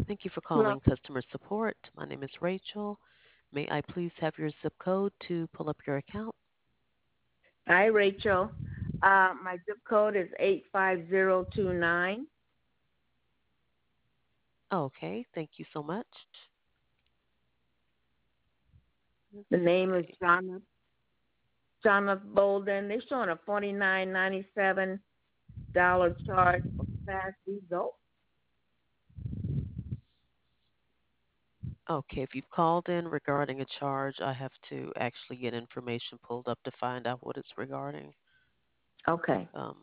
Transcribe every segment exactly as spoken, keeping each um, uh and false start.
Thank you for Hello. calling customer support. My name is Rachel. May I please have your zip code to pull up your account? Hi, Rachel. Uh, my zip code is eight five zero two nine. Okay, thank you so much. Let's The name is see. John John Bolden. They're showing a forty nine ninety seven dollar charge for fast result. Okay, if you've called in regarding a charge, I have to actually get information pulled up to find out what it's regarding. Okay. Um,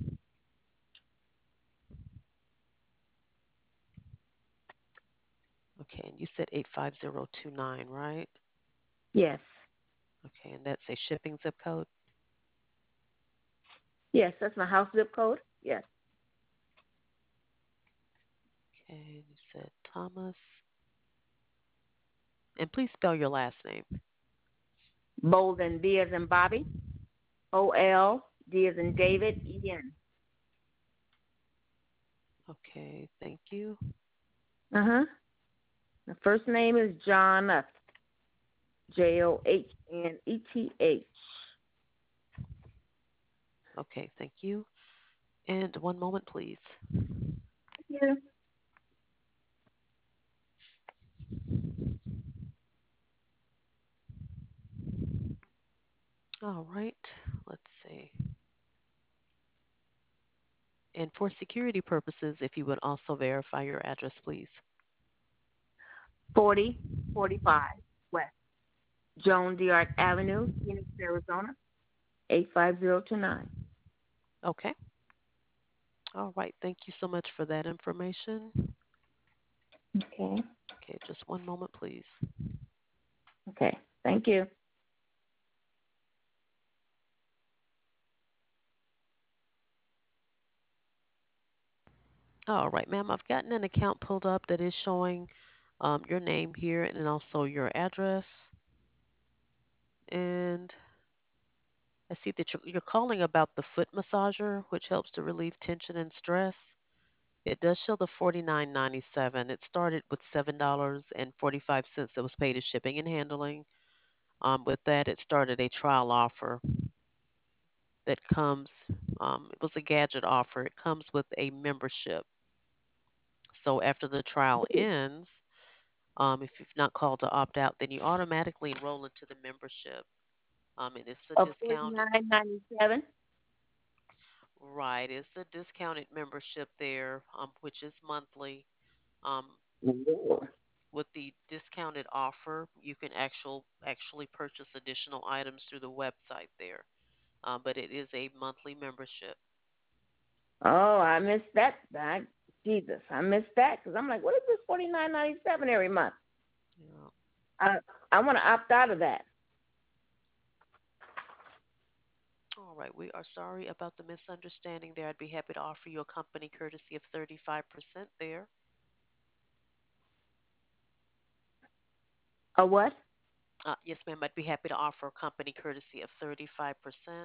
okay, and you said eight five zero two nine, right? Yes. Okay, and that's a shipping zip code. Yes, that's my house zip code. Yes. Okay, and you said Thomas. And please spell your last name. Bolden, B as in Bobby. O L D as in David. E N. Okay, thank you. Uh huh. The first name is John J O H N E T H. Okay, thank you. And one moment, please. Yeah. All right, let's see. And for security purposes, if you would also verify your address, please. Forty forty five West Joan D'Arc Avenue, Phoenix, Arizona, eight five zero two nine. Okay. All right. Thank you so much for that information. Okay. Okay, just one moment, please. Okay. Thank you. All right, ma'am. I've gotten an account pulled up that is showing um, your name here and also your address. And I see that you're, you're calling about the foot massager, which helps to relieve tension and stress. It does show the forty nine ninety seven. It started with seven dollars and forty five cents that was paid as shipping and handling. Um, with that, it started a trial offer that comes. Um, it was a gadget offer. It comes with a membership. So after the trial ends, um, if you've not called to opt out, then you automatically enroll into the membership. Um, and it's a A forty discounted, nine ninety seven. right? It's a discounted membership there, um, which is monthly. Um, with the discounted offer, you can actual actually purchase additional items through the website there. Um, but it is a monthly membership. Oh, I missed that. I, Jesus, I missed that because I'm like, what is this forty nine ninety seven every month? Yeah. I I want to opt out of that. All right, we are sorry about the misunderstanding there. I'd be happy to offer you a company courtesy of thirty-five percent there. A what? Uh, yes, ma'am, I'd be happy to offer a company courtesy of thirty-five percent.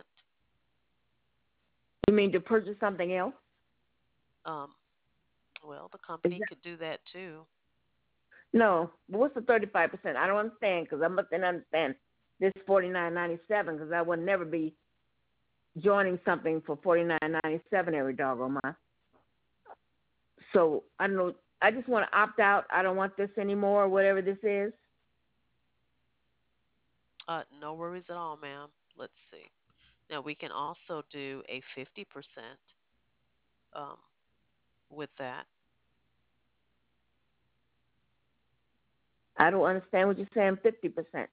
You mean to purchase something else? Um, well, the Is company that, could do that too. no. But what's the thirty five percent? I don't understand because I must not understand this forty nine ninety seven because I would never be joining something for forty nine ninety seven every doggone month. So I don't know. I just want to opt out. I don't want this anymore. Whatever this is. Uh, no worries at all, ma'am. Let's see. Now, we can also do a fifty percent um, with that. I don't understand what you're saying. Fifty percent.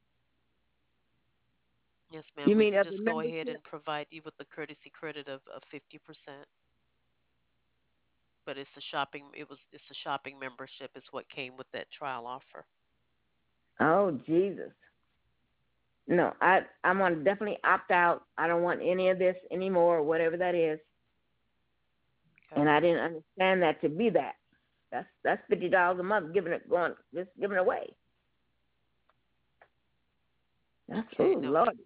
Yes, ma'am, You we mean can of just the go ahead membership? and provide you with the courtesy credit of, of fifty percent. But it's a shopping, it was, it's a shopping membership is what came with that trial offer. Oh Jesus. No, I I'm gonna definitely opt out. I don't want any of this anymore, whatever that is. And Okay. I didn't understand that to be that. That's that's fifty dollars a month giving it going just giving it away. That's Okay. oh No. Lord.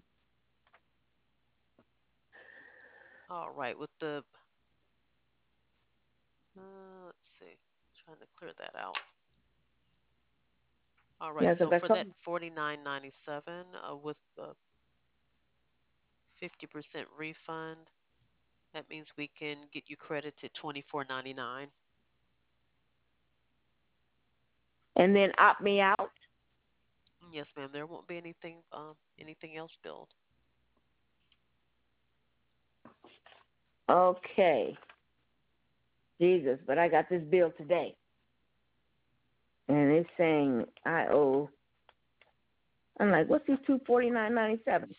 All right. With the, uh, let's see. trying to clear that out. All right, Yeah, so because I for saw. that forty nine ninety seven uh, with the fifty percent refund, that means we can get you credited twenty four ninety nine. And then opt me out. Yes, ma'am. There won't be anything um anything else billed. Okay. Jesus, but I got this bill today. And it's saying I owe. I'm like, what's this two forty nine ninety seven?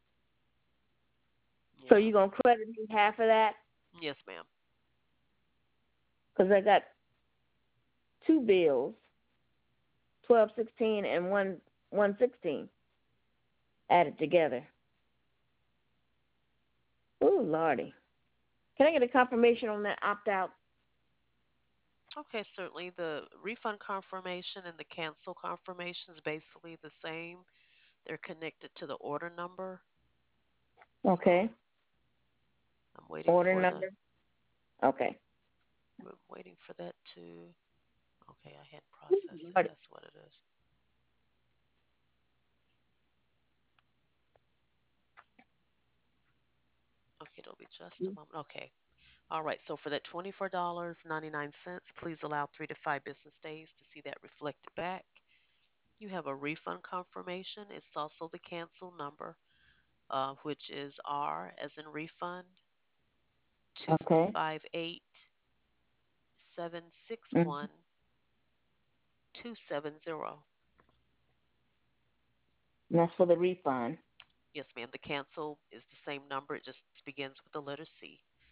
So Yeah. you gonna credit me half of that? Yes, ma'am. Because I got two bills, twelve sixteen and one one sixteen added together. Ooh, lordy. Can I get a confirmation on that opt out? Okay, certainly. The refund confirmation and the cancel confirmation is basically the same. They're connected to the order number. Okay. So I'm waiting Order for the number. Okay. we're waiting for that to okay, I hadn't processed it. Lordy. That's what it is. Okay, it'll be just a moment. Okay. All right. So for that twenty-four dollars and ninety-nine cents, please allow three to five business days to see that reflected back. You have a refund confirmation. It's also the cancel number, uh, which is R as in refund two Okay. five eight seven six Mm-hmm. one two seven zero. That's for the refund. Yes, ma'am. The cancel is the same number. It just begins with the letter C.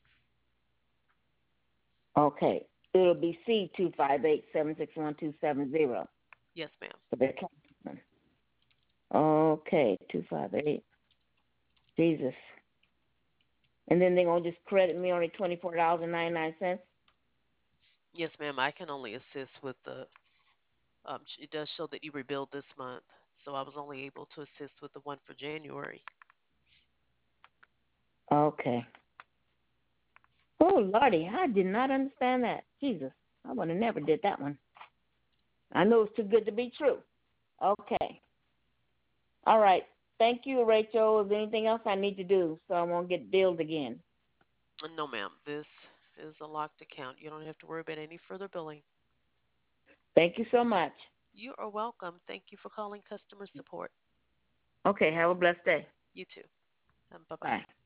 Okay. It'll be C two five eight seven six one two seven zero Yes, ma'am. for the account. Okay, two five eight. Jesus. And then they're gonna just credit me only twenty four dollars and ninety nine cents. Yes, ma'am. I can only assist with the. Um, it does show that you rebuild this month, so I was only able to assist with the one for January. Okay. Oh Lordy, I did not understand that. Jesus. I would have never did that one. I know it's too good to be true. Okay. All right. Thank you, Rachel. Is there anything else I need to do so I won't get billed again? No, ma'am. This is a locked account. You don't have to worry about any further billing. Thank you so much. You are welcome. Thank you for calling customer support. Okay, have a blessed day. You too. Um, bye bye. Bye.